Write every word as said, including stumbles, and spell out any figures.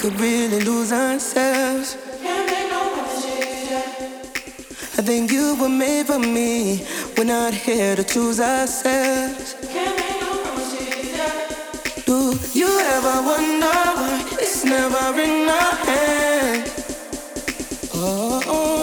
could really lose ourselves. Can't make no promises, yeah. I think you were made for me. We're not here to choose ourselves. Can't make no promises, yeah. Do you ever wonder why it's never in our hands? Oh, oh.